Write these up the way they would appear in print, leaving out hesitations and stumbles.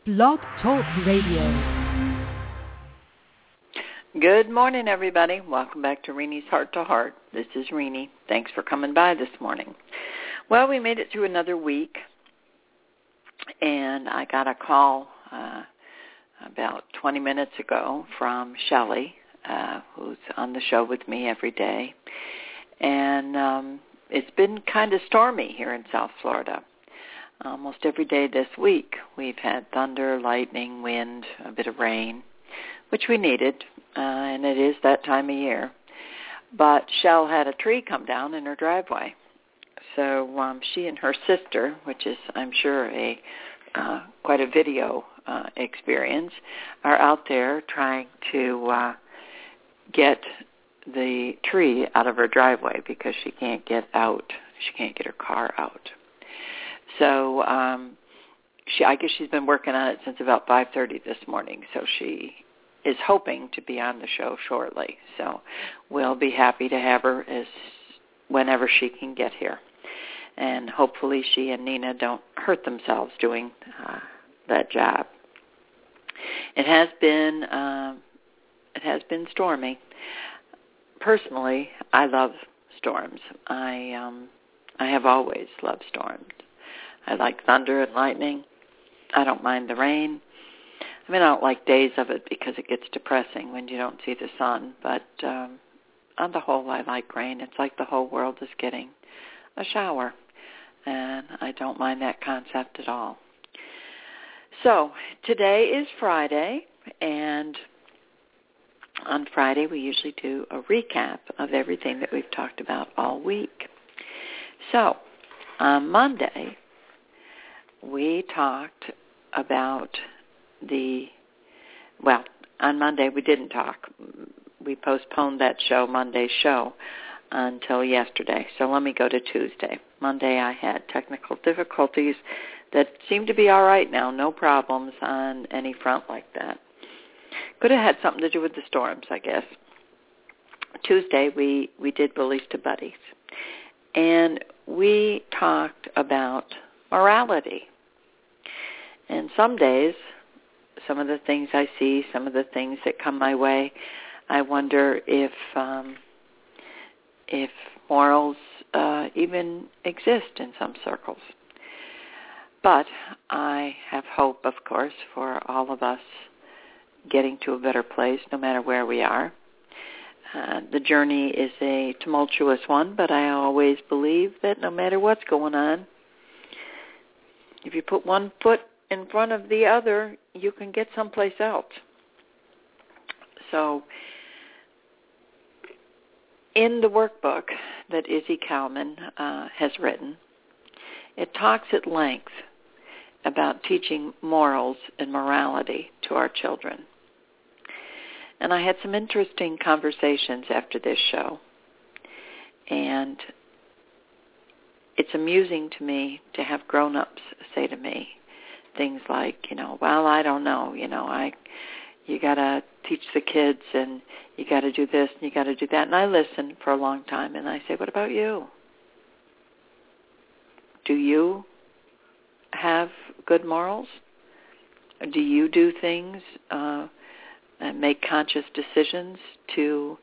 Blog Talk Radio. Good morning, everybody. Welcome back to Renie's Heart to Heart. This is Renie. Thanks for coming by this morning. Well, we made it through another week, and I got a call about 20 minutes ago from Shelley, who's on the show with me every day. And it's been kind of stormy here in South Florida. Almost every day this week we've had thunder, lightning, wind, a bit of rain, which we needed, and it is that time of year. But Shell had a tree come down in her driveway. So she and her sister, which is, I'm sure, quite a video experience, are out there trying to get the tree out of her driveway because she can't get out. She can't get her car out. So I guess she's been working on it since about 5:30 this morning. So she is hoping to be on the show shortly. So we'll be happy to have her whenever she can get here. And hopefully she and Nina don't hurt themselves doing that job. It has been stormy. Personally, I love storms. I have always loved storms. I like thunder and lightning. I don't mind the rain. I mean, I don't like days of it because it gets depressing when you don't see the sun. But on the whole, I like rain. It's like the whole world is getting a shower. And I don't mind that concept at all. So today is Friday, and on Friday we usually do a recap of everything that we've talked about all week. So on Monday, we talked about on Monday we didn't talk. We postponed that show, Monday's show, until yesterday. So let me go to Tuesday. Monday I had technical difficulties that seem to be all right now. No problems on any front like that. Could have had something to do with the storms, I guess. Tuesday we did Bullies to Buddies. And we talked about morality. And some days, some of the things I see, some of the things that come my way, I wonder if morals even exist in some circles. But I have hope, of course, for all of us getting to a better place, no matter where we are. The journey is a tumultuous one, but I always believe that no matter what's going on, if you put one foot in front of the other, you can get someplace else. So in the workbook that Izzy Kalman has written, it talks at length about teaching morals and morality to our children. And I had some interesting conversations after this show. And it's amusing to me to have grown-ups say to me things like, well, I don't know, you got to teach the kids and you got to do this and you got to do that. And I listen for a long time and I say, what about you? Do you have good morals? Do you do things and make conscious decisions to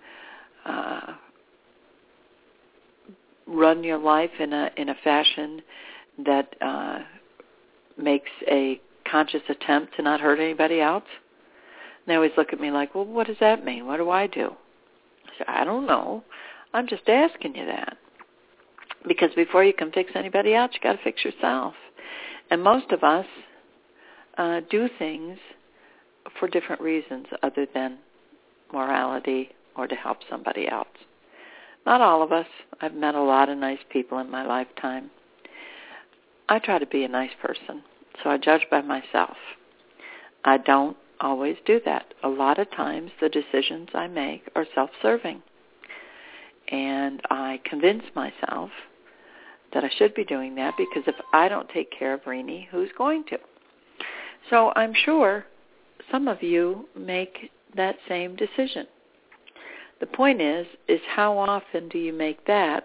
run your life in a fashion that makes a conscious attempt to not hurt anybody else? And they always look at me like, well, what does that mean? What do I do? I say, I don't know. I'm just asking you that. Because before you can fix anybody else, you got to fix yourself. And most of us do things for different reasons other than morality or to help somebody else. Not all of us. I've met a lot of nice people in my lifetime. I try to be a nice person, so I judge by myself. I don't always do that. A lot of times the decisions I make are self-serving. And I convince myself that I should be doing that because if I don't take care of Renie, who's going to? So I'm sure some of you make that same decision. The point is how often do you make that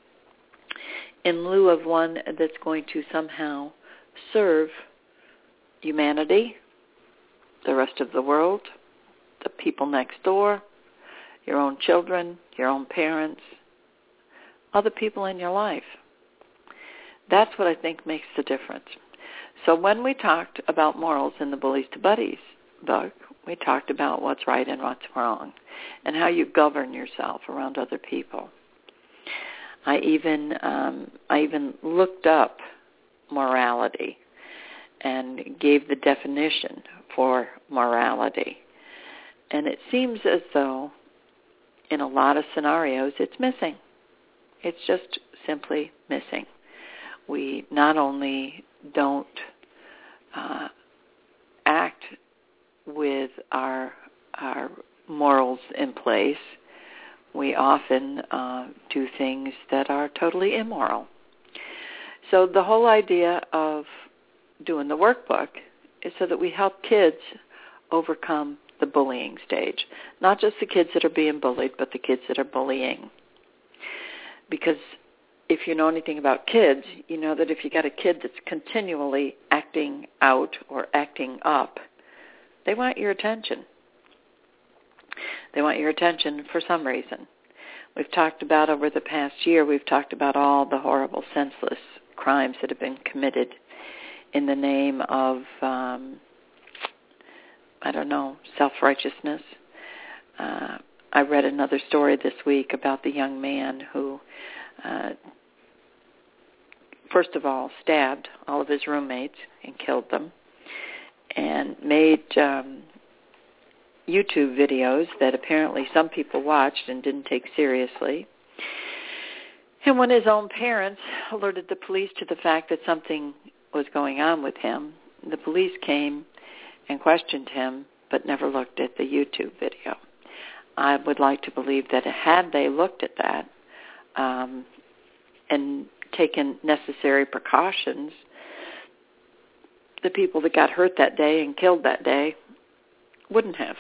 in lieu of one that's going to somehow serve humanity, the rest of the world, the people next door, your own children, your own parents, other people in your life. That's what I think makes the difference. So when we talked about morals in the Bullies to Buddies book, we talked about what's right and what's wrong and how you govern yourself around other people. I even looked up morality and gave the definition for morality. And it seems as though in a lot of scenarios it's missing. It's just simply missing. We not only don't act with our morals in place, we often do things that are totally immoral. So the whole idea of doing the workbook is so that we help kids overcome the bullying stage. Not just the kids that are being bullied, but the kids that are bullying. Because if you know anything about kids, you know that if you got a kid that's continually acting out or acting up, they want your attention. They want your attention for some reason. We've talked about over the past year, we've talked about all the horrible, senseless crimes that have been committed in the name of, self-righteousness. I read another story this week about the young man who, first of all, stabbed all of his roommates and killed them, and made YouTube videos that apparently some people watched and didn't take seriously. And when his own parents alerted the police to the fact that something was going on with him, the police came and questioned him but never looked at the YouTube video. I would like to believe that had they looked at that and taken necessary precautions, the people that got hurt that day and killed that day wouldn't have.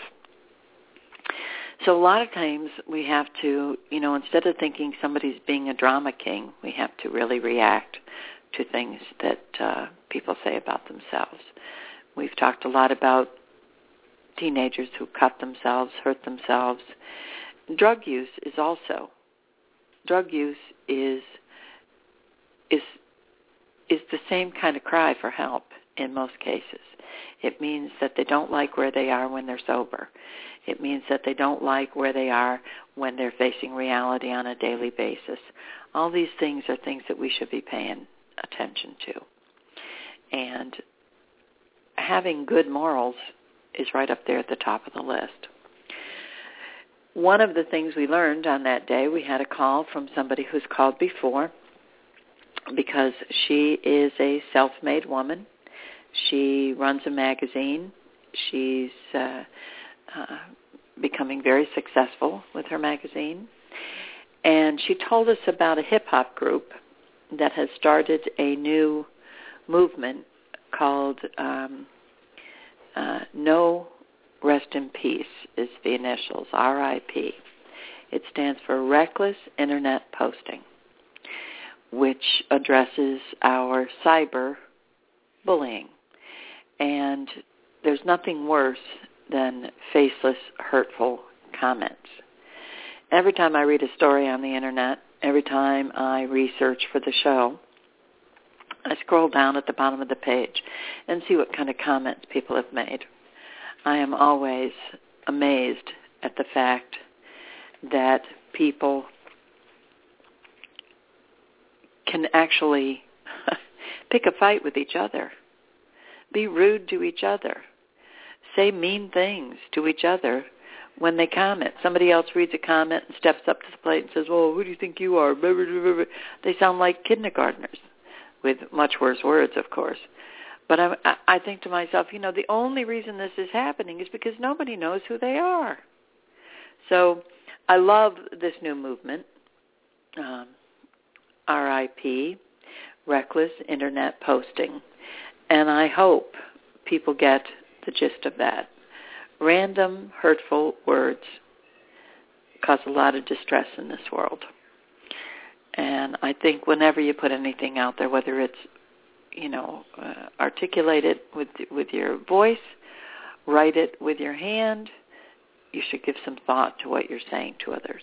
So a lot of times we have to, instead of thinking somebody's being a drama king, we have to really react to things that people say about themselves. We've talked a lot about teenagers who cut themselves, hurt themselves. Drug use is also. Drug use is the same kind of cry for help in most cases. It means that they don't like where they are when they're sober. It means that they don't like where they are when they're facing reality on a daily basis. All these things are things that we should be paying attention to. And having good morals is right up there at the top of the list. One of the things we learned on that day, we had a call from somebody who's called before because she is a self-made woman. She runs a magazine. She's becoming very successful with her magazine. And she told us about a hip-hop group that has started a new movement called No Rest in Peace is the initials, RIP. It stands for Reckless Internet Posting, which addresses our cyber bullying. And there's nothing worse than faceless, hurtful comments. Every time I read a story on the Internet, every time I research for the show, I scroll down at the bottom of the page and see what kind of comments people have made. I am always amazed at the fact that people can actually pick a fight with each other, be rude to each other, say mean things to each other when they comment. Somebody else reads a comment and steps up to the plate and says, well, who do you think you are? They sound like kindergartners with much worse words, of course. But I think to myself, the only reason this is happening is because nobody knows who they are. So I love this new movement, RIP, Reckless Internet Posting. And I hope people get the gist of that. Random, hurtful words cause a lot of distress in this world. And I think whenever you put anything out there, whether it's, articulate it with your voice, write it with your hand. You should give some thought to what you're saying to others.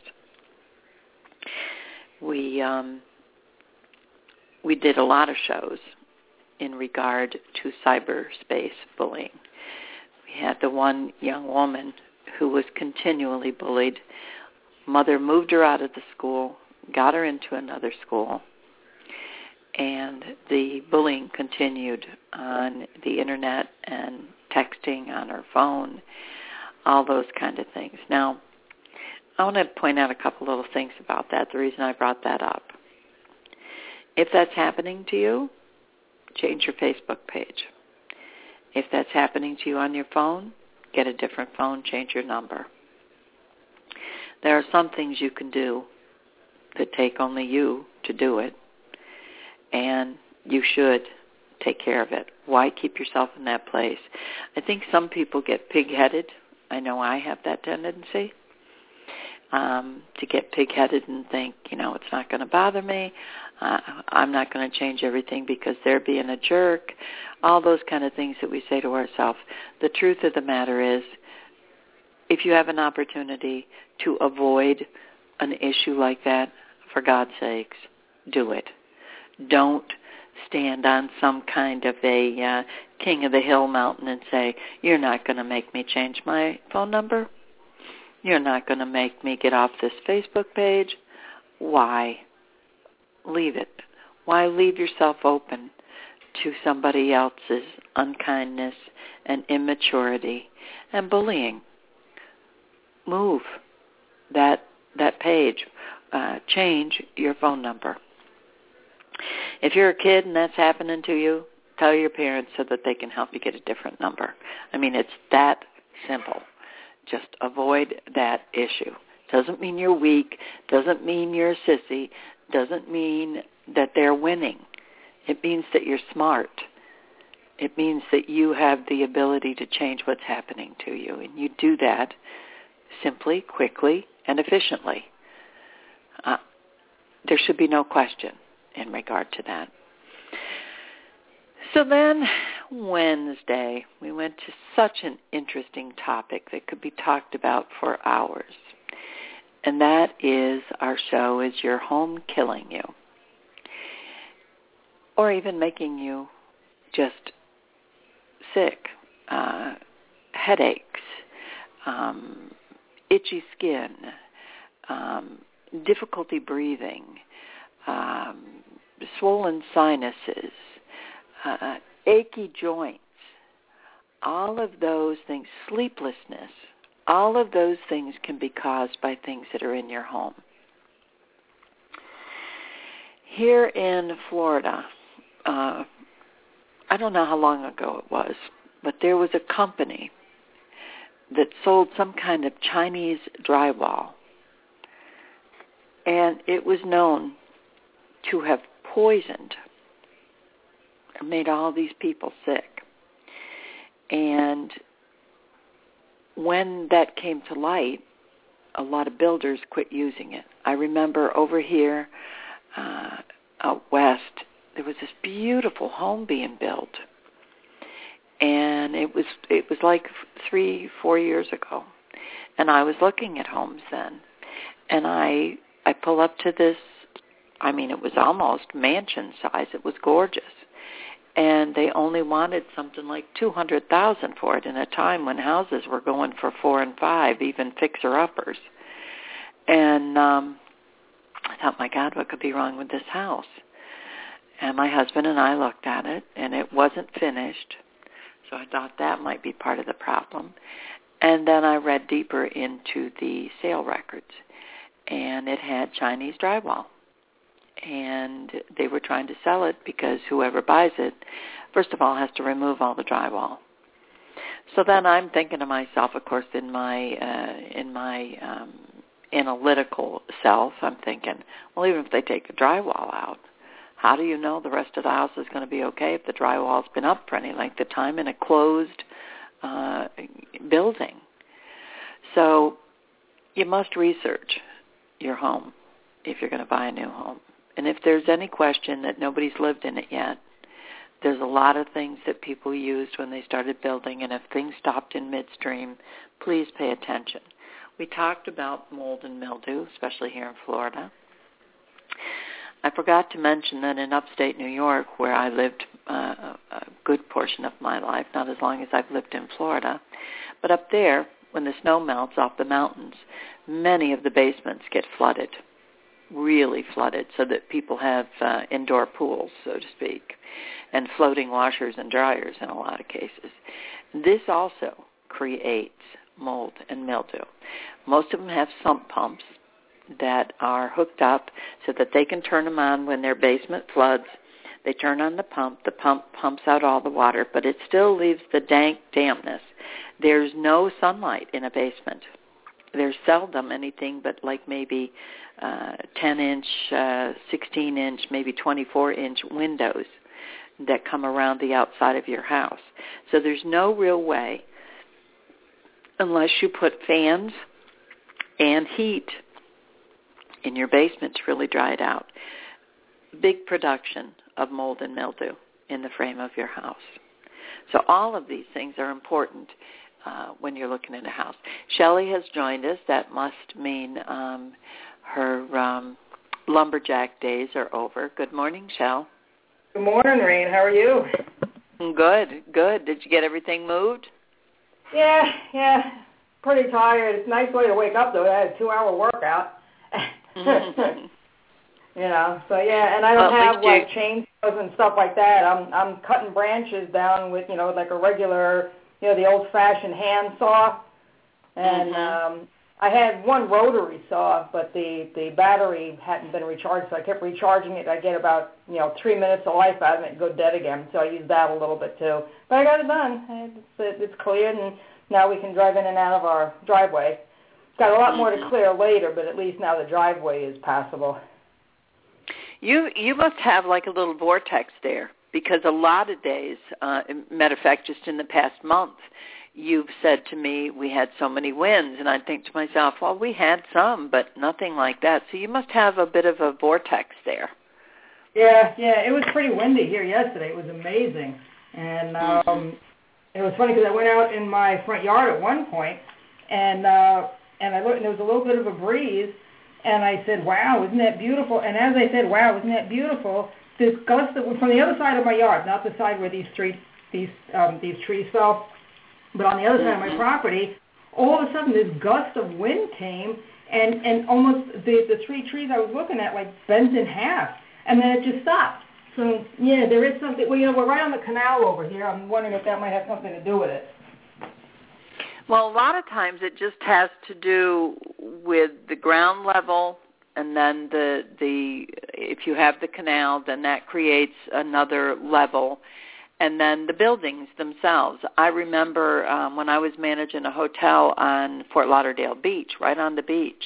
We did a lot of shows in regard to cyberspace bullying. We had the one young woman who was continually bullied. Mother moved her out of the school, got her into another school, and the bullying continued on the internet and texting on her phone, all those kind of things. Now, I want to point out a couple little things about that, the reason I brought that up. If that's happening to you, change your Facebook page. If that's happening to you on your phone, get a different phone, change your number. There are some things you can do that take only you to do it, and you should take care of it. Why keep yourself in that place? I think some people get pig-headed. I know I have that tendency to get pig-headed and think, it's not going to bother me. I'm not going to change everything because they're being a jerk. All those kind of things that we say to ourselves. The truth of the matter is, if you have an opportunity to avoid an issue like that, for God's sakes, do it. Don't stand on some kind of a king of the hill mountain and say, you're not going to make me change my phone number. You're not going to make me get off this Facebook page. Why? Leave it. Why leave yourself open to somebody else's unkindness and immaturity and bullying? Move that page. Change your phone number. If you're a kid and that's happening to you, tell your parents so that they can help you get a different number. I mean, it's that simple. Just avoid that issue. Doesn't mean you're weak. Doesn't mean you're a sissy. Doesn't mean that they're winning. It means that you're smart. It means that you have the ability to change what's happening to you. And you do that simply, quickly, and efficiently. There should be no question in regard to that. So then Wednesday, we went to such an interesting topic that could be talked about for hours. And that is, our show is your home killing you? Or even making you just sick, headaches, itchy skin, difficulty breathing, swollen sinuses, achy joints, all of those things, sleeplessness, all of those things can be caused by things that are in your home. Here in Florida, I don't know how long ago it was, but there was a company that sold some kind of Chinese drywall, and it was known to have poisoned and made all these people sick. And when that came to light, a lot of builders quit using it. I remember over here out west, there was this beautiful home being built. And it was like 3-4 years ago. And I was looking at homes then. And I pull up to this, I mean, it was almost mansion size. It was gorgeous. And they only wanted something like $200,000 for it in a time when houses were going for $4 and $5, even fixer-uppers. And I thought, my God, what could be wrong with this house? And my husband and I looked at it, and it wasn't finished. So I thought that might be part of the problem. And then I read deeper into the sale records, and it had Chinese drywall. And they were trying to sell it because whoever buys it, first of all, has to remove all the drywall. So then I'm thinking to myself, of course, in my analytical self, I'm thinking, well, even if they take the drywall out, how do you know the rest of the house is going to be okay if the drywall's been up for any length of time in a closed building? So you must research your home if you're going to buy a new home. And if there's any question that nobody's lived in it yet, There's a lot of things that people used when they started building, and if things stopped in midstream, please pay attention. We talked about mold and mildew, especially here in Florida. I forgot to mention that in upstate New York, where I lived a good portion of my life, not as long as I've lived in Florida, but up there, when the snow melts off the mountains, many of the basements get flooded, really flooded, so that people have indoor pools, so to speak, and floating washers and dryers in a lot of cases. This also creates mold and mildew. Most of them have sump pumps that are hooked up so that they can turn them on when their basement floods. They turn on the pump pumps out all the water, but it still leaves the dank dampness. There's no sunlight in a basement. There's seldom anything but like maybe 10-inch, 16-inch, maybe 24-inch windows that come around the outside of your house. So there's no real way, unless you put fans and heat in your basement to really dry it out. Big production of mold and mildew in the frame of your house. So all of these things are important when you're looking at a house. Shelley has joined us. That must mean her lumberjack days are over. Good morning, Shell. Good morning, Rain. How are you? Good. Did you get everything moved? Yeah. Pretty tired. It's a nice way to wake up, though. I had a 2-hour workout. So yeah, and I don't have like chainsaws and stuff like that. I'm cutting branches down with, like a regular, the old-fashioned hand saw. And I had one rotary saw, but the battery hadn't been recharged, so I kept recharging it. I get about, 3 minutes of life out of it and go dead again. So I used that a little bit too. But I got it done. It's cleared, and now we can drive in and out of our driveway. Got a lot more to clear later, but at least now the driveway is passable. You must have like a little vortex there, because a lot of days, matter of fact, just in the past month, you've said to me we had so many winds, and I think to myself, well, we had some, but nothing like that. So you must have a bit of a vortex there. Yeah, it was pretty windy here yesterday. It was amazing. And it was funny because I went out in my front yard at one point, and I looked, and there was a little bit of a breeze, and I said, wow, isn't that beautiful? And as I said, wow, isn't that beautiful, this gust that was from the other side of my yard, not the side where these trees fell, but on the other side of my property, all of a sudden this gust of wind came, and almost the 3 trees I was looking at like bent in half, and then it just stopped. So, yeah, there is something. Well, we're right on the canal over here. I'm wondering if that might have something to do with it. Well, a lot of times it just has to do with the ground level, and then if you have the canal, then that creates another level, and then the buildings themselves. I remember when I was managing a hotel on Fort Lauderdale Beach, right on the beach,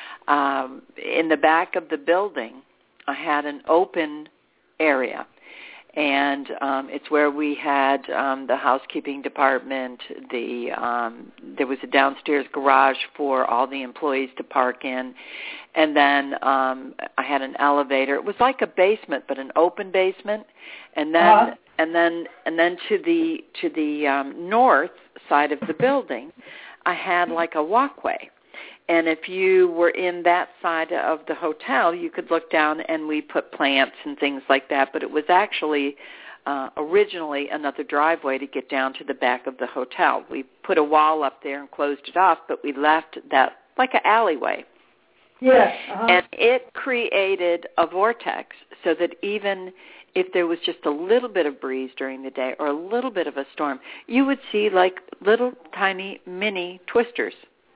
in the back of the building, I had an open area. And it's where we had the housekeeping department. There was a downstairs garage for all the employees to park in, and then I had an elevator. It was like a basement, but an open basement. And then and then to the north side of the building, I had like a walkway. And if you were in that side of the hotel, you could look down, and we put plants and things like that. But it was actually originally another driveway to get down to the back of the hotel. We put a wall up there and closed it off, but we left that like an alleyway. Yeah. And it created a vortex so that even if there was just a little bit of breeze during the day or a little bit of a storm, you would see like little tiny mini twisters.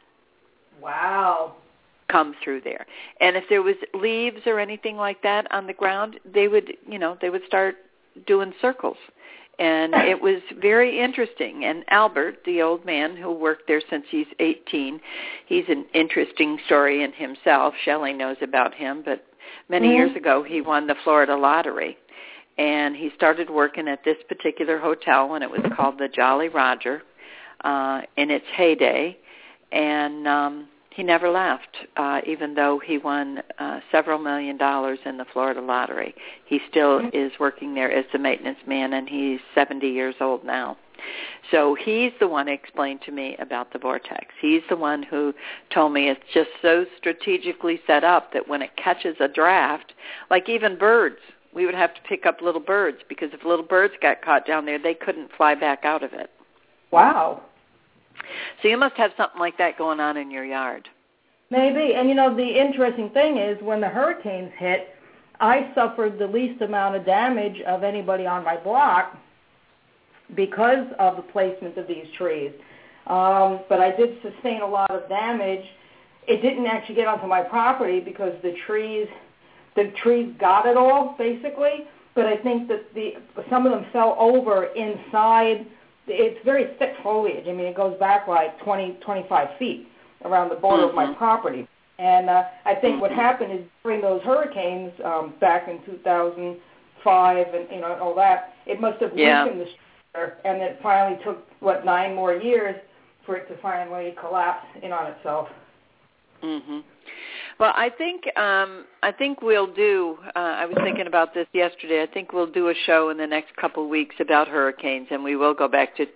Wow. Come through there. And if there was leaves or anything like that on the ground, they would start doing circles. And it was very interesting. And Albert, the old man who worked there since he's 18, he's an interesting story in himself. Shelley knows about him, but many years ago he won the Florida lottery. And he started working at this particular hotel when it was called the Jolly Roger in its heyday. And he never left, even though he won several $1 million in the Florida lottery. He still is working there as the maintenance man, and he's 70 years old now. So he's the one who explained to me about the vortex. He's the one who told me it's just so strategically set up that when it catches a draft, like even birds, we would have to pick up little birds, because if little birds got caught down there, they couldn't fly back out of it. Wow. So you must have something like that going on in your yard. Maybe. And, you know, the interesting thing is when the hurricanes hit, I suffered the least amount of damage of anybody on my block because of the placement of these trees. But I did sustain a lot of damage. It didn't actually get onto my property because the trees got it all, basically. But I think that some of them fell over inside. It's very thick foliage. I mean, it goes back like 20, 25 feet around the border of my property. And I think what happened is during those hurricanes back in 2005 and, you know, all that, it must have weakened the structure, and it finally took, 9 more years for it to finally collapse in on itself. Mm-hmm. Well, I think we'll do, I was thinking about this yesterday, I think we'll do a show in the next couple of weeks about hurricanes, and we will go back to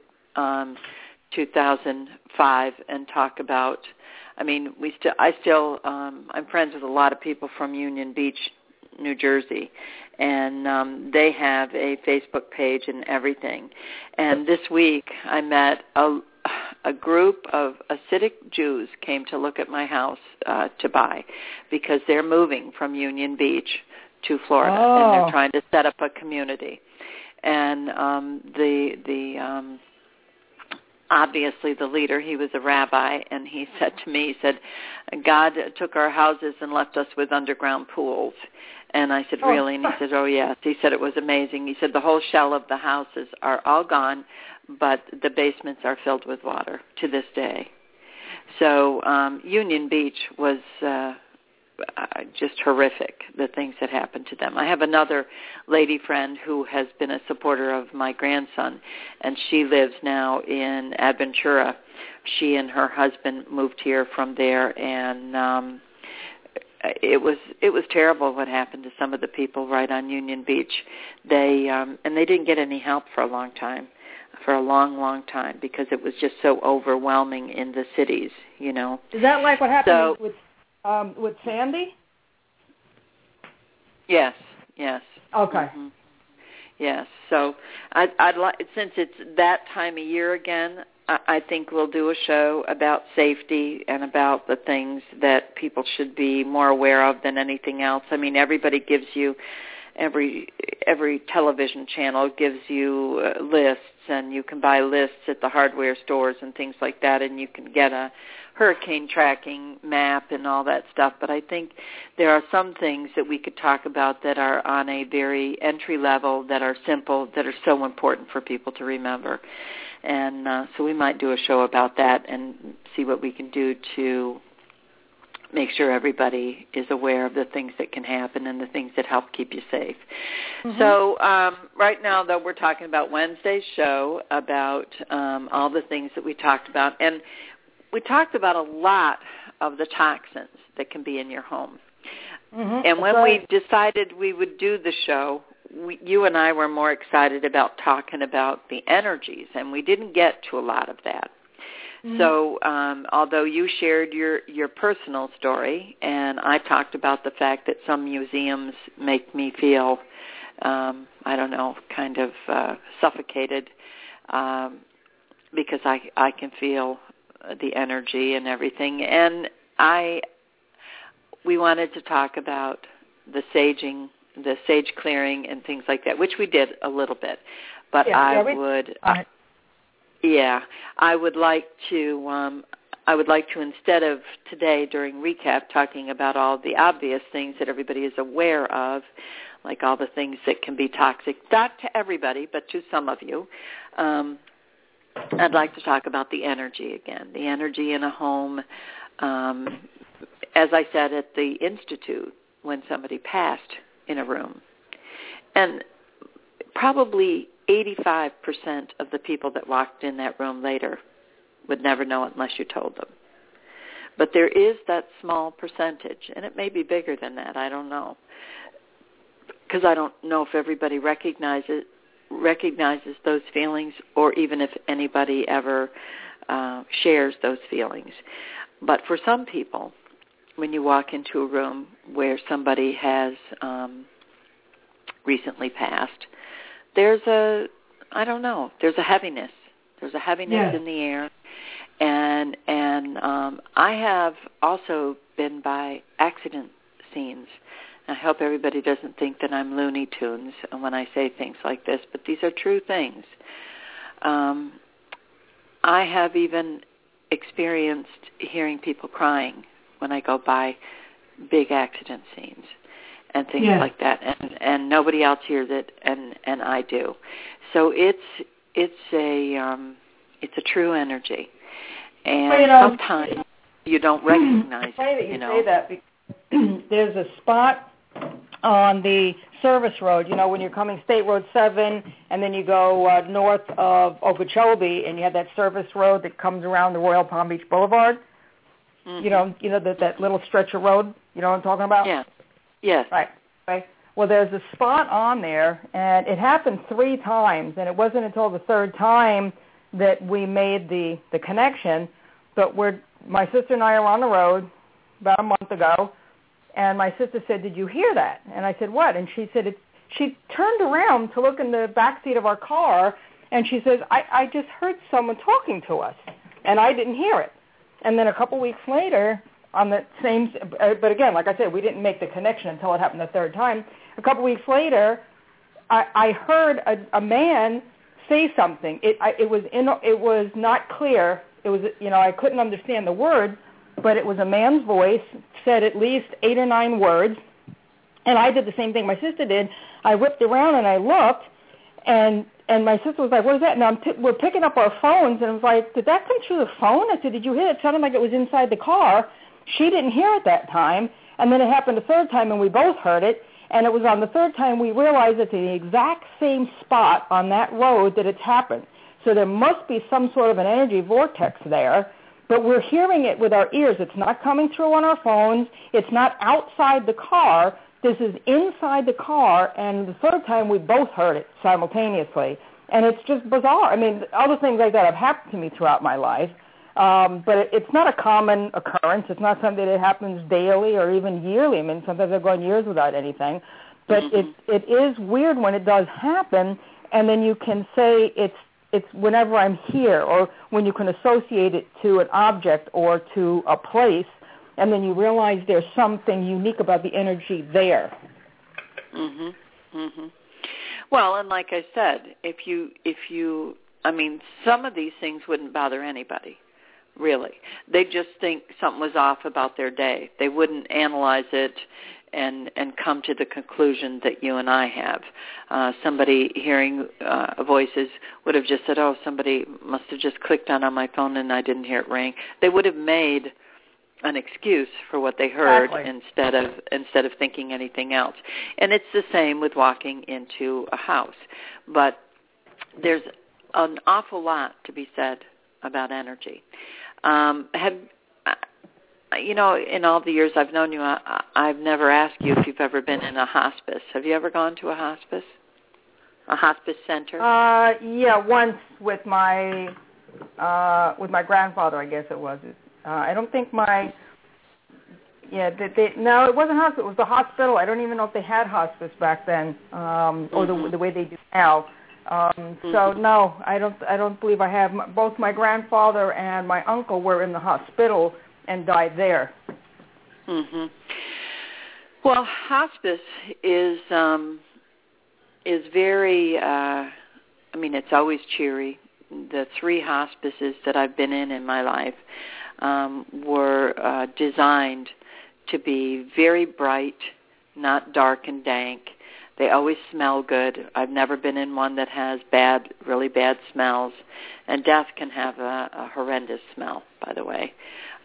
2005 and talk about, I mean, I'm friends with a lot of people from Union Beach, New Jersey, and they have a Facebook page and everything. And this week I met a group of Hasidic Jews came to look at my house to buy, because they're moving from Union Beach to Florida, and they're trying to set up a community. And obviously the leader, he was a rabbi, and he said to me, he said, God took our houses and left us with underground pools. And I said, really? And he said, oh, yes. He said it was amazing. He said the whole shell of the houses are all gone, but the basements are filled with water to this day. So Union Beach was just horrific, the things that happened to them. I have another lady friend who has been a supporter of my grandson, and she lives now in Aventura. She and her husband moved here from there, and it was terrible what happened to some of the people right on Union Beach. They didn't get any help for a long time. For a long, long time, because it was just so overwhelming in the cities, you know. Is that like what happened with Sandy? Yes. Okay. Mm-hmm. Yes. So I'd like, since it's that time of year again, I think we'll do a show about safety and about the things that people should be more aware of than anything else. I mean, everybody gives you, every television channel gives you lists, and you can buy lists at the hardware stores and things like that, and you can get a hurricane tracking map and all that stuff. But I think there are some things that we could talk about that are on a very entry level, that are simple, that are so important for people to remember. And so we might do a show about that and see what we can do to make sure everybody is aware of the things that can happen and the things that help keep you safe. Mm-hmm. So right now, though, we're talking about Wednesday's show about all the things that we talked about. And we talked about a lot of the toxins that can be in your home. Mm-hmm. And when we decided we would do the show, you and I were more excited about talking about the energies, and we didn't get to a lot of that. Mm-hmm. So although you shared your personal story, and I talked about the fact that some museums make me feel, I don't know, kind of suffocated, because I can feel the energy and everything. And we wanted to talk about the saging, the sage clearing and things like that, which we did a little bit. But I would like to, instead of today during recap talking about all the obvious things that everybody is aware of, like all the things that can be toxic, not to everybody, but to some of you, I'd like to talk about the energy again, the energy in a home. As I said at the Institute, when somebody passed in a room, and probably 85% of the people that walked in that room later would never know it unless you told them. But there is that small percentage, and it may be bigger than that, I don't know, because I don't know if everybody recognizes those feelings, or even if anybody ever shares those feelings. But for some people, when you walk into a room where somebody has recently passed, there's a heaviness. There's a heaviness in the air. And I have also been by accident scenes. I hope everybody doesn't think that I'm Looney Tunes when I say things like this, but these are true things. I have even experienced hearing people crying when I go by big accident scenes and things like that, and nobody else hears it, and I do. So it's a true energy, and sometimes you don't recognize it. Funny that you say that, because there's a spot on the service road, when you're coming State Road 7, and then you go north of Okeechobee, and you have that service road that comes around the Royal Palm Beach Boulevard. Mm-hmm. That little stretch of road. You know what I'm talking about? Yeah. Yes. Right. Well, there's a spot on there, and it happened 3 times, and it wasn't until the 3rd time that we made the connection. But my sister and I are on the road about a month ago, and my sister said, "Did you hear that?" And I said, "What?" And she said, she turned around to look in the back seat of our car, and she says, I just heard someone talking to us, and I didn't hear it. And then a couple weeks later, on the same, but again, like I said, we didn't make the connection until it happened the 3rd time. A couple weeks later, I heard a man say something. It was not clear. It was, I couldn't understand the word, but it was a man's voice, said at least 8 or 9 words, and I did the same thing my sister did. I whipped around and I looked, and my sister was like, "What is that?" And we're picking up our phones, and I was like, "Did that come through the phone?" I said, "Did you hear it? It sounded like it was inside the car." She didn't hear it that time, and then it happened a 3rd time, and we both heard it, and it was on the 3rd time we realized it's the exact same spot on that road that it's happened. So there must be some sort of an energy vortex there, but we're hearing it with our ears. It's not coming through on our phones. It's not outside the car. This is inside the car, and the 3rd time we both heard it simultaneously. And it's just bizarre. I mean, other things like that have happened to me throughout my life, but it's not a common occurrence. It's not something that happens daily or even yearly. I mean, sometimes I've gone years without anything. But it is weird when it does happen, and then you can say it's whenever I'm here, or when you can associate it to an object or to a place, and then you realize there's something unique about the energy there. Mhm. Mhm. Well, and like I said, if you, I mean, some of these things wouldn't bother anybody, really. They just think something was off about their day. They wouldn't analyze it and come to the conclusion that you and I have. Somebody hearing voices would have just said, "Oh, somebody must have just clicked on my phone and I didn't hear it ring." They would have made an excuse for what they heard instead of thinking anything else. And it's the same with walking into a house. But there's an awful lot to be said about energy. In all the years I've known you, I've never asked you if you've ever been in a hospice. Have you ever gone to a hospice center? Yeah, once with my grandfather, I guess it was. I don't think no, it wasn't hospital. It was the hospital. I don't even know if they had hospice back then, or the way they do now. So no, I don't believe I have. Both my grandfather and my uncle were in the hospital and died there. Mhm. Well, hospice is very. I mean, it's always cheery. The 3 hospices that I've been in my life were designed to be very bright, not dark and dank. They always smell good. I've never been in one that has really bad smells. And death can have a horrendous smell, by the way.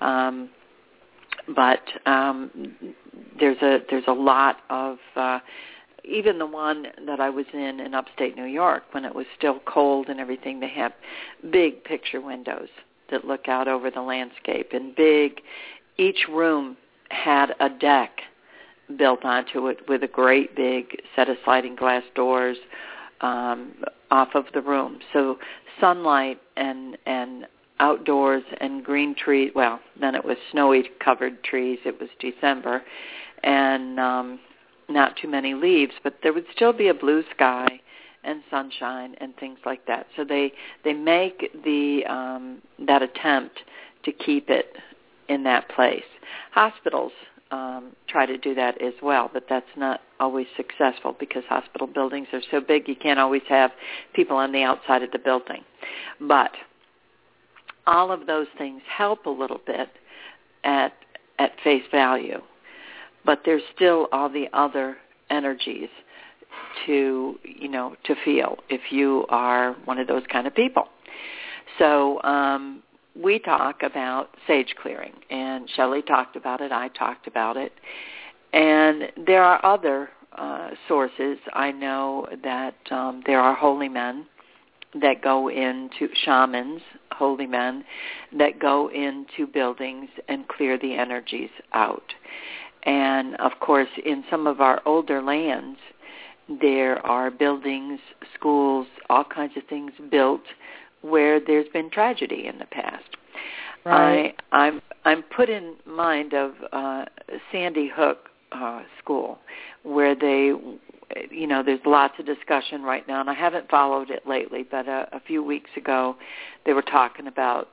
But there's a lot of even the one that I was in upstate New York when it was still cold and everything. They have big picture windows that look out over the landscape and big each room had a deck built onto it with a great big set of sliding glass doors off of the room. So sunlight and outdoors and green trees. Well, then it was snowy covered trees. It was December, and not too many leaves, but there would still be a blue sky and sunshine and things like that. So they make that attempt to keep it in that place. Hospitals try to do that as well, but that's not always successful because hospital buildings are so big you can't always have people on the outside of the building. But all of those things help a little bit at face value, but there's still all the other energies to feel if you are one of those kind of people. So we talk about sage clearing, and Shelley talked about it, I talked about it, and there are other sources. I know that there are holy men that go into, shamans, holy men, that go into buildings and clear the energies out. And, of course, in some of our older lands, there are buildings, schools, all kinds of things built where there's been tragedy in the past. Right. I'm put in mind of Sandy Hook School, where there's lots of discussion right now, and I haven't followed it lately, but a few weeks ago they were talking about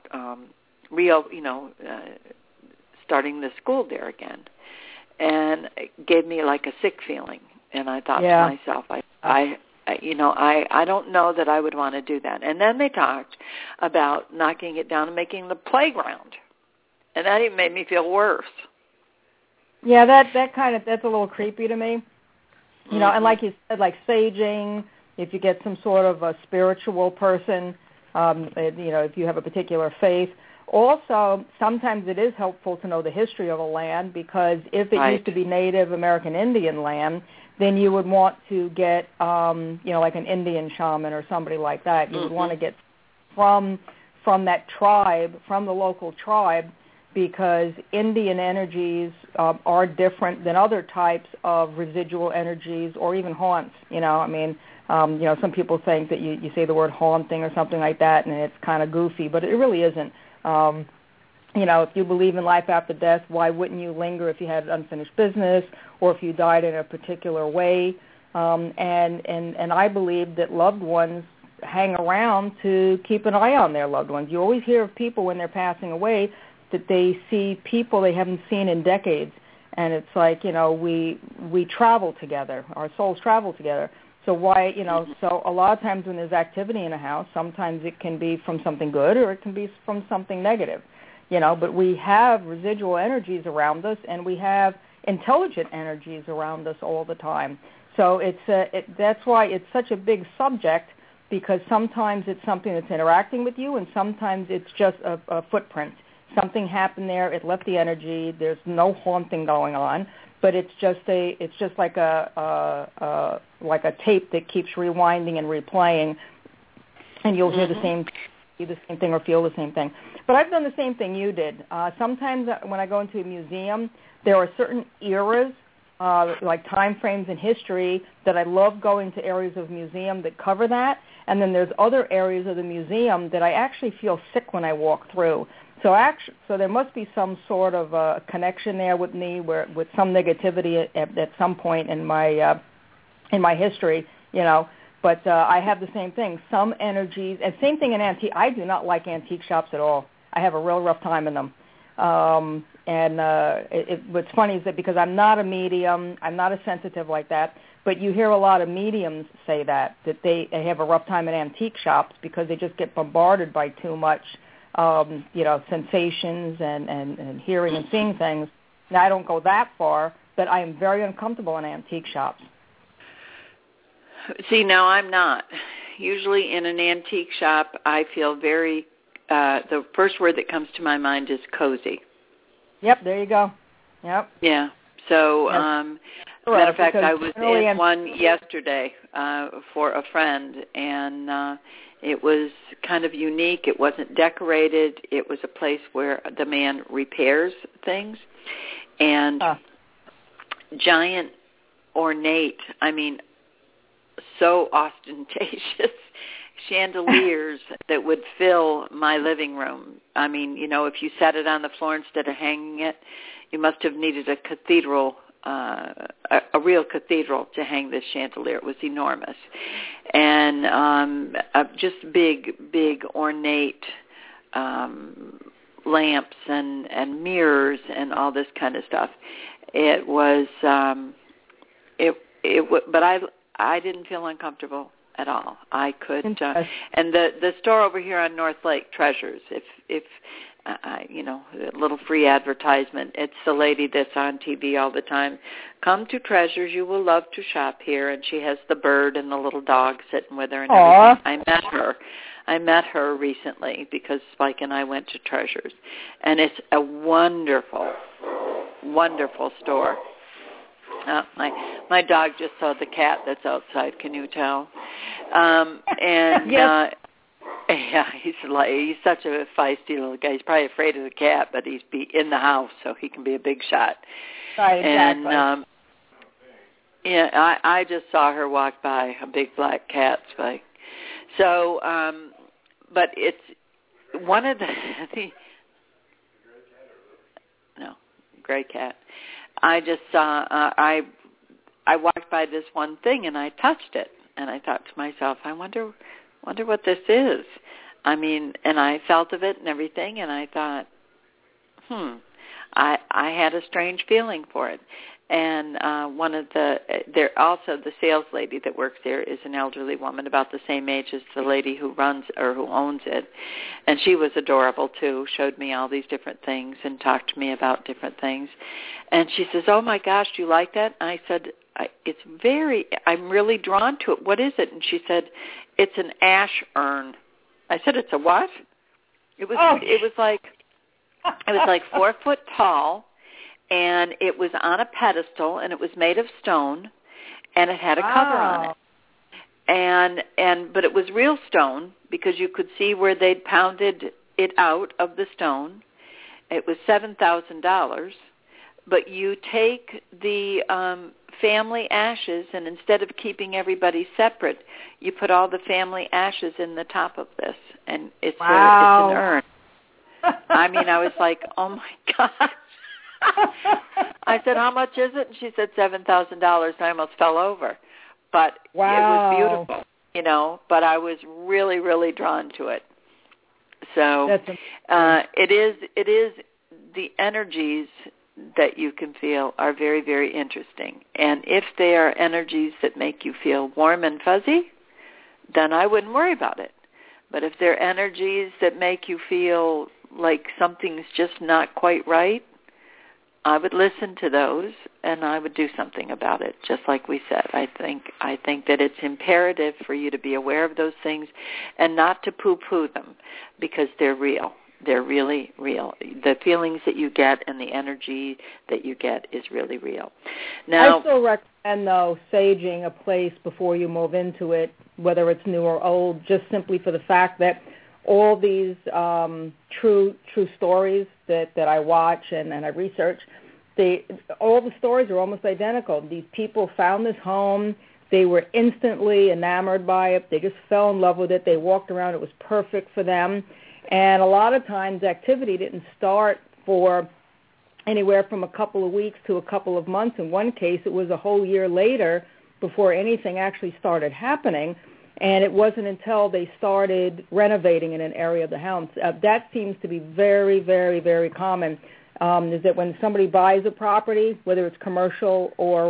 starting the school there again, and it gave me like a sick feeling, and I thought to myself, I don't know that I would want to do that. And then they talked about knocking it down and making the playground, and that even made me feel worse. Yeah, that's a little creepy to me. You know, and like you said, like saging, if you get some sort of a spiritual person, if you have a particular faith. Also, sometimes it is helpful to know the history of a land, because if it used to be Native American Indian land, then you would want to get, like an Indian shaman or somebody like that. You would want to get from that tribe, from the local tribe, because Indian energies are different than other types of residual energies or even haunts. Some people think that you say the word haunting or something like that, and it's kind of goofy, but it really isn't. If you believe in life after death, why wouldn't you linger if you had unfinished business or if you died in a particular way? And I believe that loved ones hang around to keep an eye on their loved ones. You always hear of people when they're passing away that they see people they haven't seen in decades. And it's like, we travel together. Our souls travel together. So why, so a lot of times when there's activity in a house, sometimes it can be from something good or it can be from something negative, but we have residual energies around us, and we have intelligent energies around us all the time. So that's why it's such a big subject, because sometimes it's something that's interacting with you, and sometimes it's just a footprint. Something happened there, it left the energy, there's no haunting going on, but it's just like a tape that keeps rewinding and replaying, and you'll hear the same thing or feel the same thing. But I've done the same thing you did. Sometimes when I go into a museum, there are certain eras, like time frames in history, that I love going to areas of museum that cover that, and then there's other areas of the museum that I actually feel sick when I walk through. So there must be some sort of a connection there with me, with some negativity at some point in my history, But I have the same thing. Some energies, and same thing in antique. I do not like antique shops at all. I have a real rough time in them. What's funny is that because I'm not a medium, I'm not a sensitive like that, but you hear a lot of mediums say that they have a rough time in antique shops because they just get bombarded by too much, sensations and hearing and seeing things. Now, I don't go that far, but I am very uncomfortable in antique shops. See, now I'm not. Usually in an antique shop, I feel very, the first word that comes to my mind is cozy. Yep, there you go. Yep. Yeah. So, matter of fact, I was in one yesterday for a friend, and It was kind of unique. It wasn't decorated. It was a place where the man repairs things. And giant, ornate, I mean, so ostentatious chandeliers that would fill my living room. I mean, you know, if you set it on the floor instead of hanging it, you must have needed a cathedral, a real cathedral to hang this chandelier. It was enormous. And just big, ornate lamps and mirrors and all this kind of stuff. It was, but I didn't feel uncomfortable at all. I could, and the store over here on North Lake, Treasures, if you know, a little free advertisement. It's the lady that's on TV all the time. Come to Treasures, you will love to shop here. And she has the bird and the little dog sitting with her and everything. I met her recently because Spike and I went to Treasures. And it's a wonderful, wonderful store. My dog just saw the cat that's outside. Can you tell? Yes. Yeah, he's such a feisty little guy. He's probably afraid of the cat, but he's in the house, so he can be a big shot. Right, exactly. And yeah, I just saw her walk by, a big black cat, Spike. So, but it's one of the no, gray cat. I just saw, I walked by this one thing and I touched it, and I thought to myself, I wonder what this is. I mean, and I felt of it and everything, and I thought, I had a strange feeling for it. And the sales lady that works there is an elderly woman about the same age as the lady who runs or who owns it. And she was adorable too, showed me all these different things and talked to me about different things. And she says, oh my gosh, do you like that? And I said, I'm really drawn to it. What is it? And she said, it's an ash urn. I said, it's a what? It was like 4 foot tall. And it was on a pedestal, and it was made of stone, and it had a cover on it. But it was real stone because you could see where they'd pounded it out of the stone. It was $7,000. But you take the family ashes, and instead of keeping everybody separate, you put all the family ashes in the top of this, and it's an urn. I mean, I was like, oh my God. I said, how much is it? And she said $7,000, and I almost fell over. But It was beautiful, you know, but I was really, really drawn to it. So it is the energies that you can feel are very, very interesting. And if they are energies that make you feel warm and fuzzy, then I wouldn't worry about it. But if they're energies that make you feel like something's just not quite right, I would listen to those, and I would do something about it, just like we said. I think that it's imperative for you to be aware of those things and not to poo-poo them, because they're real. They're really real. The feelings that you get and the energy that you get is really real. Now, I still recommend, though, saging a place before you move into it, whether it's new or old, just simply for the fact that all these true stories that I watch and I research, all the stories are almost identical. These people found this home. They were instantly enamored by it. They just fell in love with it. They walked around. It was perfect for them. And a lot of times activity didn't start for anywhere from a couple of weeks to a couple of months. In one case, it was a whole year later before anything actually started happening. And it wasn't until they started renovating in an area of the house. That seems to be very, very, very common, is that when somebody buys a property, whether it's commercial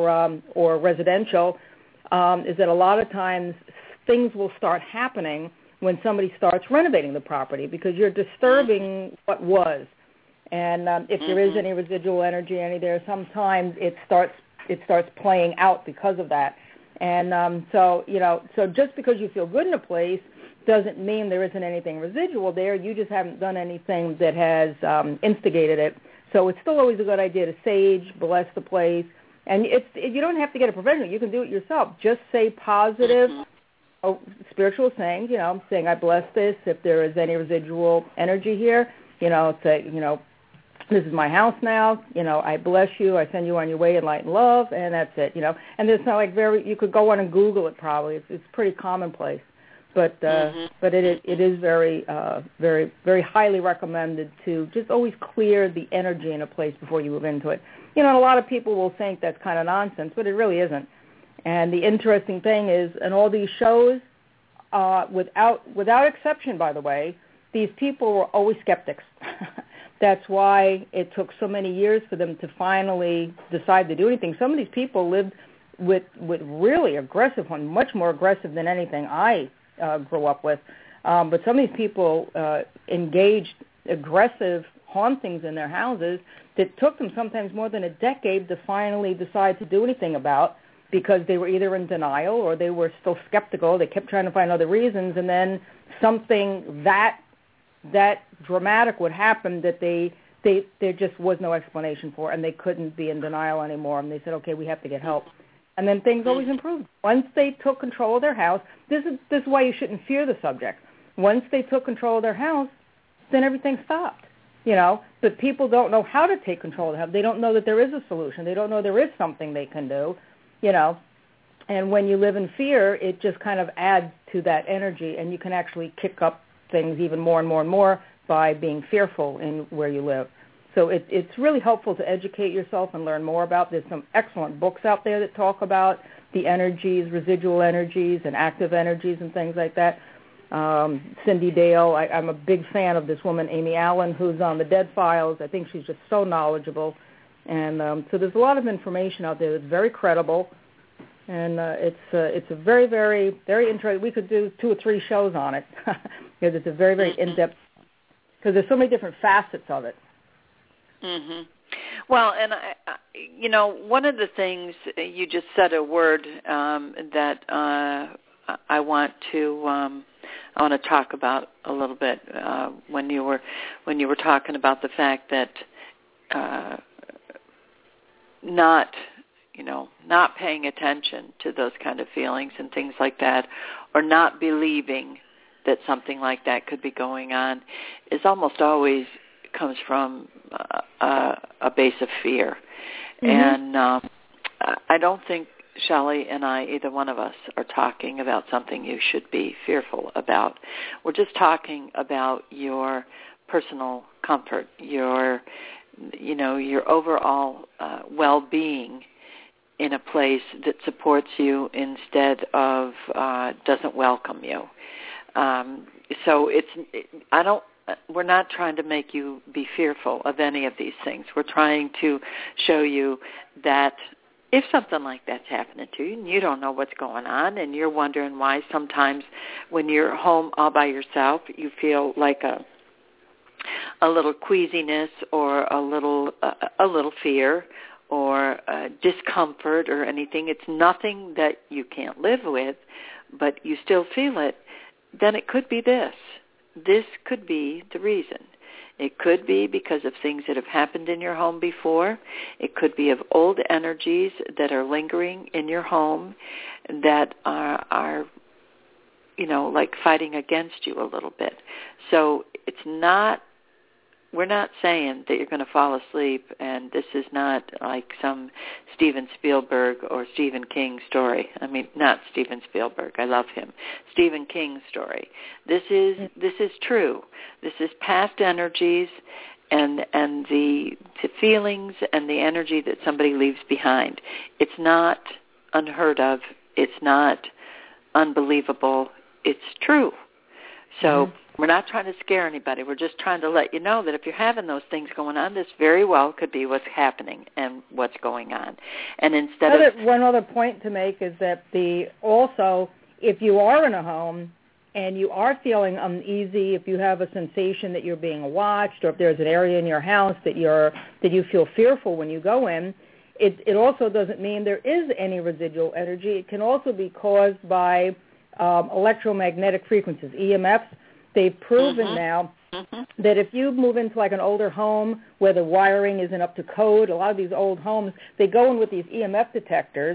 or residential, is that a lot of times things will start happening when somebody starts renovating the property, because you're disturbing what was. And if there is any residual energy there, sometimes it starts playing out because of that. And so just because you feel good in a place doesn't mean there isn't anything residual there. You just haven't done anything that has instigated it. So it's still always a good idea to sage, bless the place. And you don't have to get a professional. You can do it yourself. Just say positive spiritual sayings, saying, I bless this. If there is any residual energy here, say, this is my house now. I bless you. I send you on your way in light and love, and that's it. And it's not like you could go on and Google it. Probably it's pretty commonplace, but it is very very very highly recommended to just always clear the energy in a place before you move into it. And a lot of people will think that's kind of nonsense, but it really isn't. And the interesting thing is, in all these shows, without exception, by the way, these people were always skeptics. That's why it took so many years for them to finally decide to do anything. Some of these people lived with really aggressive, much more aggressive than anything I grew up with. But some of these people engaged aggressive hauntings in their houses that took them sometimes more than a decade to finally decide to do anything about, because they were either in denial or they were still skeptical. They kept trying to find other reasons, and then something that dramatic would happen that there just was no explanation for, and they couldn't be in denial anymore. And they said, okay, we have to get help. And then things always improved. Once they took control of their house, this is why you shouldn't fear the subject. Once they took control of their house, then everything stopped. But people don't know how to take control of the house. They don't know that there is a solution. They don't know there is something they can do. And when you live in fear, it just kind of adds to that energy, and you can actually kick up things even more and more and more by being fearful in where you live. So it's really helpful to educate yourself and learn more about. There's some excellent books out there that talk about the energies, residual energies, and active energies and things like that. Cindy Dale, I'm a big fan of this woman, Amy Allen, who's on the Dead Files. I think she's just so knowledgeable. And so there's a lot of information out there that's very credible, and it's a very, very, very interesting. We could do 2 or 3 shows on it because it's a very, very in-depth, because there's so many different facets of it. Mm-hmm. Well, and one of the things you just said a word that I want to talk about a little bit when you were talking about the fact that not paying attention to those kind of feelings and things like that, or not believing that something like that could be going on, is almost always comes from a base of fear. Mm-hmm. And I don't think Shelley and I, either one of us, are talking about something you should be fearful about. We're just talking about your personal comfort, your overall well-being in a place that supports you instead of doesn't welcome you. So we're not trying to make you be fearful of any of these things. We're trying to show you that if something like that's happening to you and you don't know what's going on and you're wondering why sometimes when you're home all by yourself you feel like a little queasiness or a little fear or discomfort or anything, it's nothing that you can't live with, but you still feel it, then it could be this. This could be the reason. It could be because of things that have happened in your home before. It could be of old energies that are lingering in your home that are like fighting against you a little bit. So we're not saying that you're going to fall asleep, and this is not like some Steven Spielberg or Stephen King story. I mean, not Steven Spielberg. I love him. Stephen King story. This is true. This is past energies and the feelings and the energy that somebody leaves behind. It's not unheard of. It's not unbelievable. It's true. So we're not trying to scare anybody. We're just trying to let you know that if you're having those things going on, this very well could be what's happening and what's going on. And one other point to make is that also, if you are in a home and you are feeling uneasy, if you have a sensation that you're being watched, or if there's an area in your house that you feel fearful when you go in, it also doesn't mean there is any residual energy. It can also be caused by electromagnetic frequencies, EMFs. They've proven now that if you move into like an older home where the wiring isn't up to code, a lot of these old homes, they go in with these EMF detectors,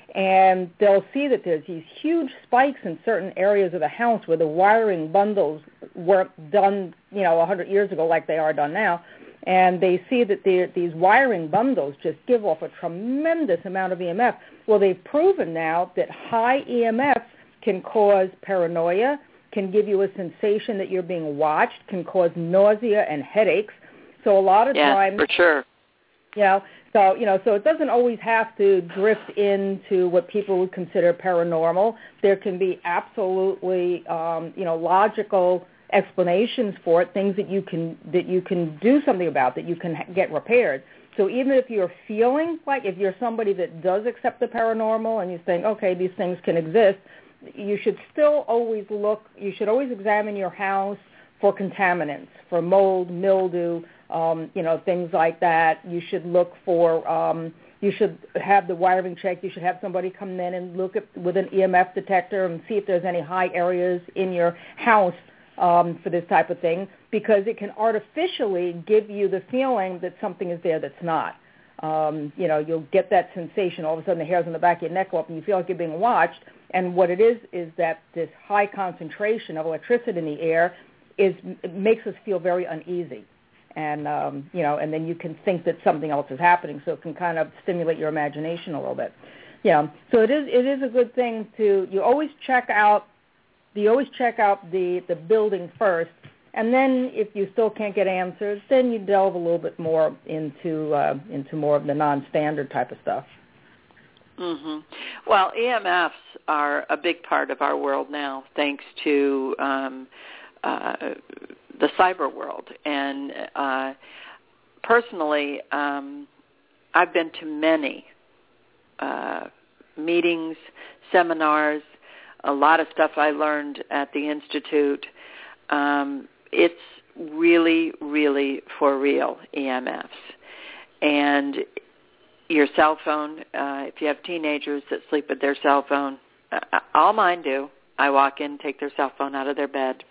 and they'll see that there's these huge spikes in certain areas of the house where the wiring bundles weren't done, 100 years ago like they are done now, and they see that these wiring bundles just give off a tremendous amount of EMF. Well, they've proven now that high EMF can cause paranoia, can give you a sensation that you're being watched, can cause nausea and headaches. So a lot of times, for sure. So it doesn't always have to drift into what people would consider paranormal. There can be absolutely, logical explanations for it, things that you can do something about, that you can get repaired. So even if you're feeling like, if you're somebody that does accept the paranormal and you think, okay, these things can exist, you should still always you should always examine your house for contaminants, for mold, mildew, things like that. You should look for, you should have the wiring checked. You should have somebody come in and look with an EMF detector and see if there's any high areas in your house for this type of thing, because it can artificially give you the feeling that something is there that's not. You'll get that sensation. All of a sudden the hairs on the back of your neck go up and you feel like you're being watched. And what it is that this high concentration of electricity in the air it makes us feel very uneasy. And, and then you can think that something else is happening, so it can kind of stimulate your imagination a little bit. So it is a good thing you always check out the building first, and then if you still can't get answers, then you delve a little bit more into more of the non-standard type of stuff. Mm-hmm. Well, EMFs are a big part of our world now, thanks to the cyber world. And personally, I've been to many meetings, seminars, a lot of stuff I learned at the Institute. It's really, really for real, EMFs. And your cell phone, if you have teenagers that sleep with their cell phone, all mine do. I walk in, take their cell phone out of their bed.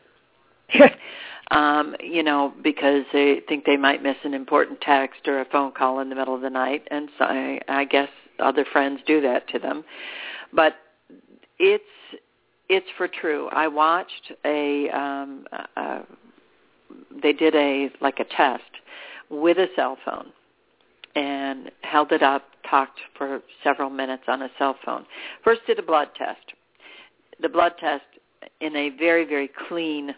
Because they think they might miss an important text or a phone call in the middle of the night, and so I guess other friends do that to them. But it's for true. I watched they did a test with a cell phone and held it up, talked for several minutes on a cell phone. First did a blood test. The blood test in a very, very clean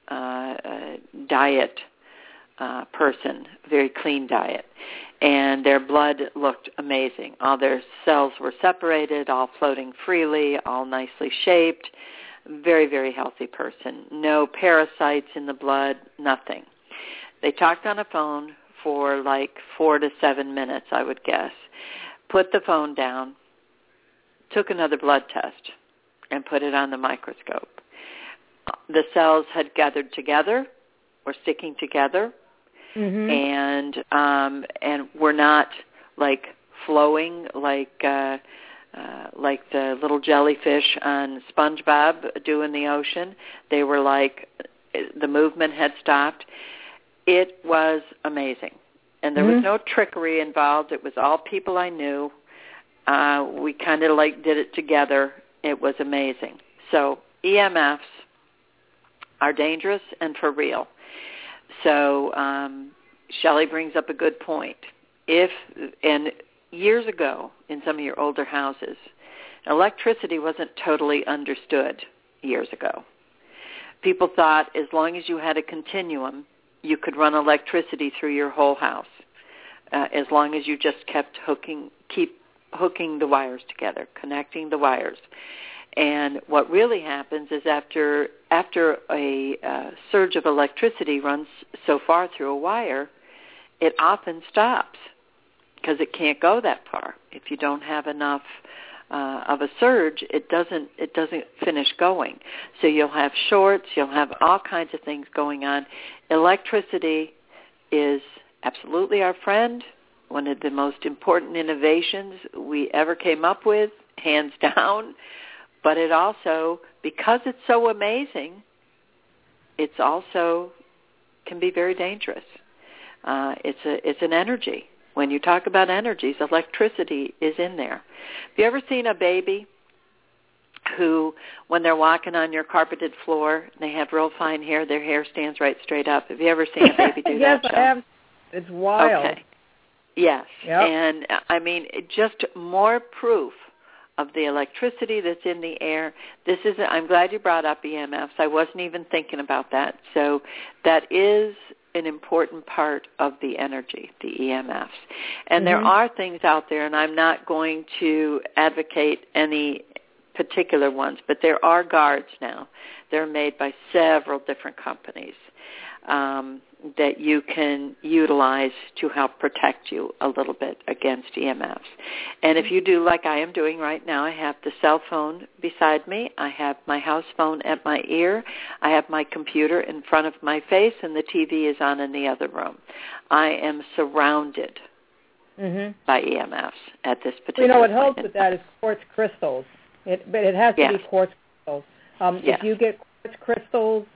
diet person, very clean diet, and their blood looked amazing. All their cells were separated, all floating freely, all nicely shaped, very, very healthy person. No parasites in the blood, nothing. They talked on a phone for 4 to 7 minutes, I would guess, put the phone down, took another blood test, and put it on the microscope. The cells had gathered together, were sticking together, and were not flowing like the little jellyfish on SpongeBob do in the ocean. They were the movement had stopped. It was amazing, and there was no trickery involved. It was all people I knew. We kind of did it together. It was amazing. So EMFs are dangerous and for real. So Shelley brings up a good point. And years ago, in some of your older houses, electricity wasn't totally understood years ago. People thought as long as you had a continuum, you could run electricity through your whole house, as long as you just kept keep hooking the wires together, connecting the wires. And what really happens is after a surge of electricity runs so far through a wire, it often stops because it can't go that far. If you don't have enough of a surge, it doesn't finish going. So you'll have shorts, you'll have all kinds of things going on. Electricity is absolutely our friend, one of the most important innovations we ever came up with, hands down. But it also, because it's so amazing, it's also can be very dangerous. It's an energy, when you talk about energies, electricity is in there. Have you ever seen a baby who, when they're walking on your carpeted floor, they have real fine hair, their hair stands right straight up? Have you ever seen a baby do yes, that? Yes, I have. It's wild. Okay. Yes. Yep. And, I mean, just more proof of the electricity that's in the air. I'm glad you brought up EMFs. I wasn't even thinking about that. So that is an important part of the energy, the EMFs. And there are things out there, and I'm not going to advocate any particular ones, but there are guards now. They're made by several different companies that you can utilize to help protect you a little bit against EMFs. And if you do like I am doing right now, I have the cell phone beside me, I have my house phone at my ear, I have my computer in front of my face, and the TV is on in the other room. I am surrounded by EMFs at this particular point. What helps with that is quartz crystals. But it has to be quartz crystals. If you get quartz crystals,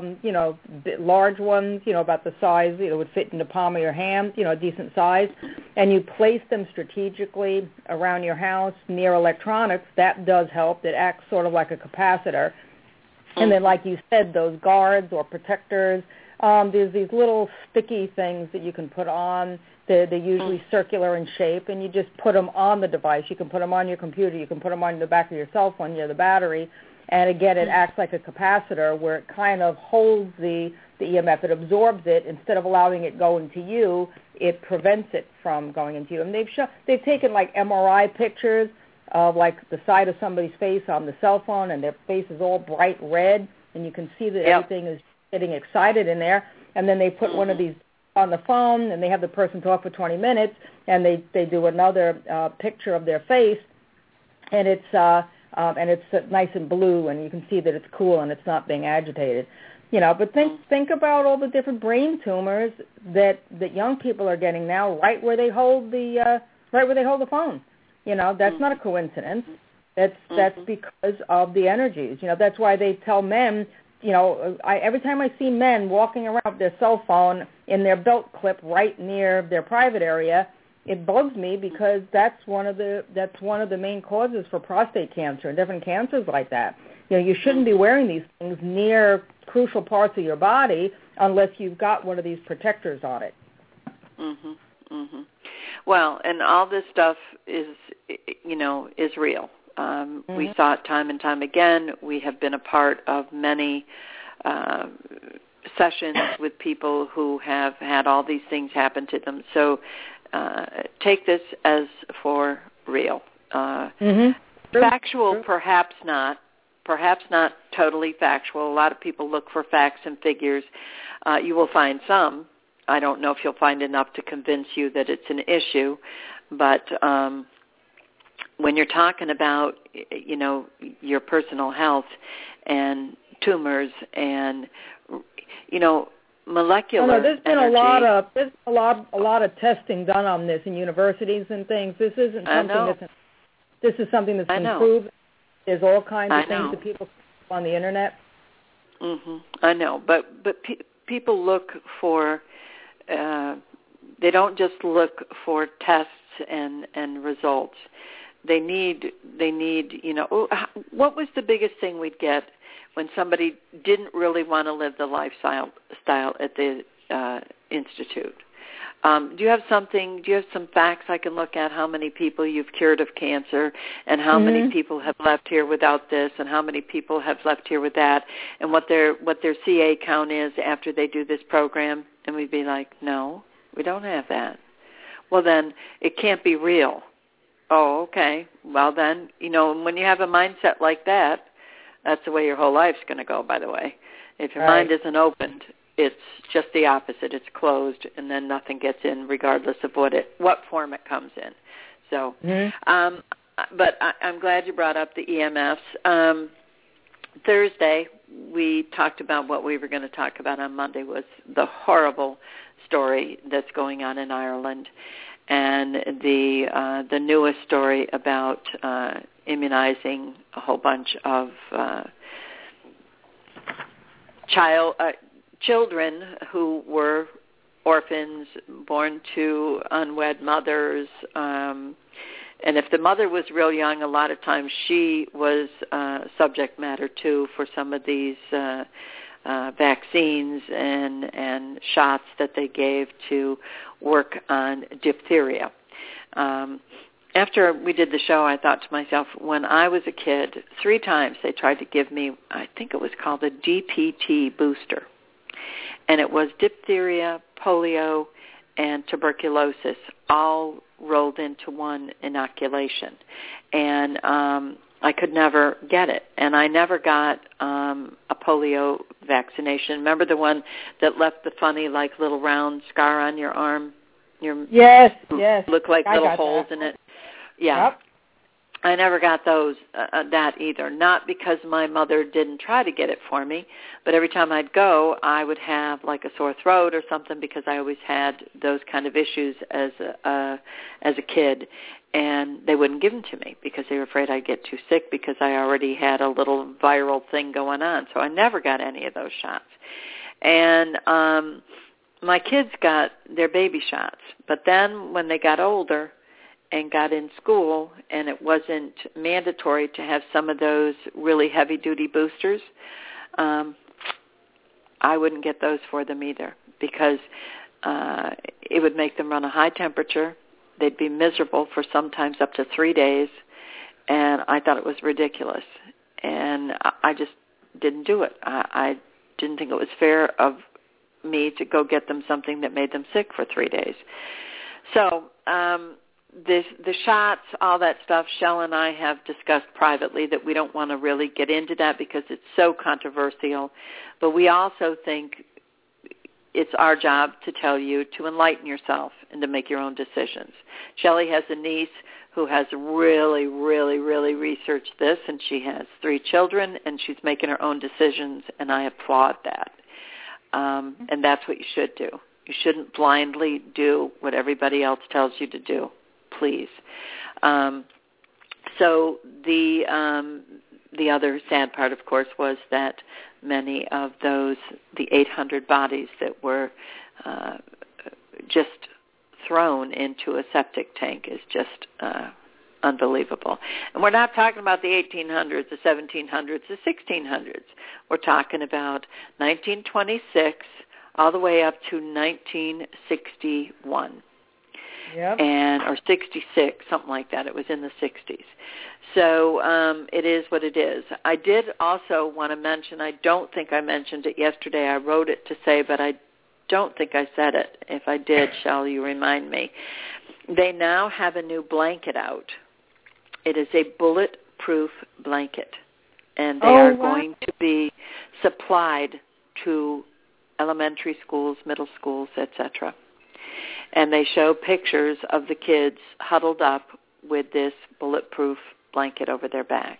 large ones, about the size, would fit in the palm of your hand, a decent size, and you place them strategically around your house near electronics, that does help. It acts sort of like a capacitor. And then, like you said, those guards or protectors, there's these little sticky things that you can put on. They're usually circular in shape, and you just put them on the device. You can put them on your computer. You can put them on the back of your cell phone, the battery. And, again, it acts like a capacitor where it kind of holds the EMF. It absorbs it. Instead of allowing it go into you, it prevents it from going into you. And they've taken, like, MRI pictures of, like, the side of somebody's face on the cell phone, and their face is all bright red, and you can see that everything is getting excited in there. And then they put one of these on the phone, and they have the person talk for 20 minutes, and they do another picture of their face, and it's nice and blue, and you can see that it's cool and it's not being agitated. But think about all the different brain tumors that young people are getting now, right where they hold the phone. That's not a coincidence. That's because of the energies. That's why they tell men. Every time I see men walking around with their cell phone in their belt clip right near their private area, it bugs me because that's one of the main causes for prostate cancer and different cancers like that. You shouldn't be wearing these things near crucial parts of your body unless you've got one of these protectors on it. Well, and all this stuff is real. We saw it time and time again. We have been a part of many sessions with people who have had all these things happen to them. So take this as for real. Factual, perhaps not totally factual. A lot of people look for facts and figures. You will find some. I don't know if you'll find enough to convince you that it's an issue, but when you're talking about, your personal health and tumors and, molecular there's been energy. a lot of testing done on this in universities and things. This isn't something this is something that's been proven. There's all kinds of things that people on the internet. I know, but people look for. They don't just look for tests and results. They need. What was the biggest thing we'd get when somebody didn't really want to live the lifestyle at the institute? Do you have some facts I can look at? How many people you've cured of cancer, and how many people have left here without this, and how many people have left here with that, and what their CA count is after they do this program? And we'd be like, no, we don't have that. Well, then it can't be real. Oh, okay. Well, then, when you have a mindset like that, that's the way your whole life's going to go, by the way. If your mind isn't opened, it's just the opposite. It's closed, and then nothing gets in regardless of what form it comes in. So, but I'm glad you brought up the EMFs. Thursday, we talked about what we were going to talk about on Monday was the horrible story that's going on in Ireland, and the newest story about immunizing a whole bunch of children who were orphans, born to unwed mothers. And if the mother was real young, a lot of times she was subject matter too for some of these vaccines and shots that they gave to work on diphtheria. After we did the show, I thought to myself, when I was a kid, 3 times they tried to give me, I think it was called a DPT booster. And it was diphtheria, polio, and tuberculosis all rolled into one inoculation. And I could never get it. And I never got a polio vaccination. Remember the one that left the funny, like, little round scar on your arm? Yes. Looked like little holes in it. Yeah. Yep. I never got that either. Not because my mother didn't try to get it for me, but every time I'd go, I would have like a sore throat or something because I always had those kind of issues as a kid, and they wouldn't give them to me because they were afraid I'd get too sick because I already had a little viral thing going on. So I never got any of those shots. And my kids got their baby shots, but then when they got older and got in school, and it wasn't mandatory to have some of those really heavy-duty boosters, I wouldn't get those for them either because it would make them run a high temperature. They'd be miserable for sometimes up to 3 days, and I thought it was ridiculous. And I just didn't do it. I didn't think it was fair of me to go get them something that made them sick for 3 days. So the shots, all that stuff, Shell and I have discussed privately that we don't want to really get into that because it's so controversial. But we also think it's our job to tell you to enlighten yourself and to make your own decisions. Shelley has a niece who has really, really, really researched this, and she has 3 children, and she's making her own decisions, and I applaud that. And that's what you should do. You shouldn't blindly do what everybody else tells you to do, please. So the other sad part, of course, was that many of the 800 bodies that were just thrown into a septic tank is just unbelievable. And we're not talking about the 1800s, the 1700s, the 1600s. We're talking about 1926 all the way up to 1961. Yep. Or 66, something like that. It was in the 60s. So it is what it is. I did also want to mention, I don't think I mentioned it yesterday. I wrote it to say, but I don't think I said it. If I did, shall you remind me? They now have a new blanket out. It is a bulletproof blanket, and they are going to be supplied to elementary schools, middle schools, etc. And they show pictures of the kids huddled up with this bulletproof blanket over their back.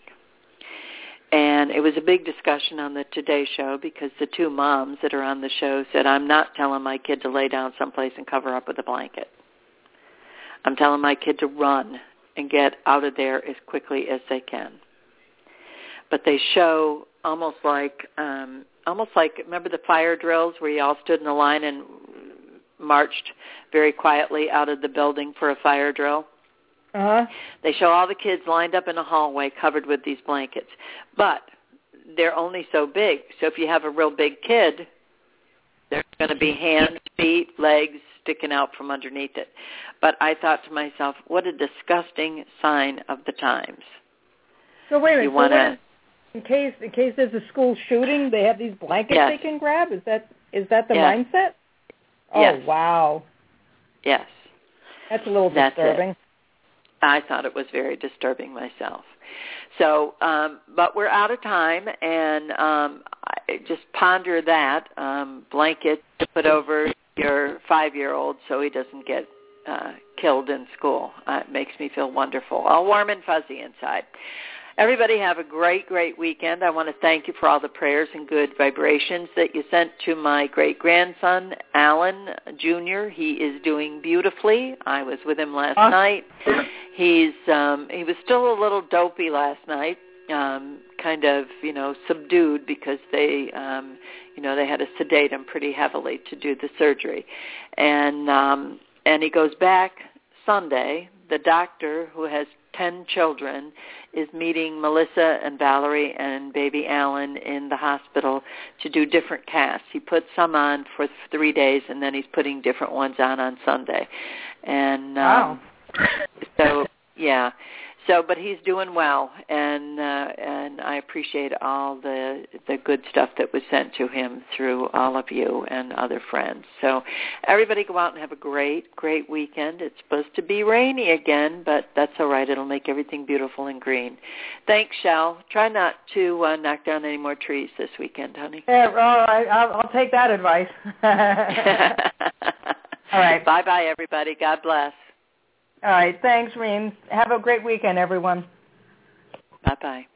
And it was a big discussion on the Today Show because the 2 moms that are on the show said, I'm not telling my kid to lay down someplace and cover up with a blanket. I'm telling my kid to run and get out of there as quickly as they can. But they show almost like, remember the fire drills where you all stood in a line and marched very quietly out of the building for a fire drill? Uh-huh. They show all the kids lined up in a hallway covered with these blankets. But they're only so big. So if you have a real big kid, there's going to be hands, feet, legs sticking out from underneath it. But I thought to myself, what a disgusting sign of the times. So wait a minute. In case there's a school shooting, they have these blankets they can grab? Is that the mindset? Yes. Oh, wow. Yes. That's a little disturbing. It. I thought it was very disturbing myself. So, but we're out of time, and I just ponder that blanket to put over your 5-year-old so he doesn't get killed in school. It makes me feel wonderful, all warm and fuzzy inside. Everybody have a great, great weekend. I want to thank you for all the prayers and good vibrations that you sent to my great-grandson, Alan Jr. He is doing beautifully. I was with him last night. He was still a little dopey last night, kind of, subdued because they they had to sedate him pretty heavily to do the surgery. And he goes back Sunday. The doctor, who has 10 children, is meeting Melissa and Valerie and baby Alan in the hospital to do different casts. He put some on for 3 days, and then he's putting different ones on Sunday. And wow. So, yeah. So, but he's doing well, and I appreciate all the good stuff that was sent to him through all of you and other friends. So, everybody go out and have a great weekend. It's supposed to be rainy again, but that's all right. It'll make everything beautiful and green. Thanks, Shel. Try not to knock down any more trees this weekend, honey. Yeah, all right. I'll take that advice. All right. Bye-bye, everybody. God bless. All right. Thanks, Reen. Have a great weekend, everyone. Bye-bye.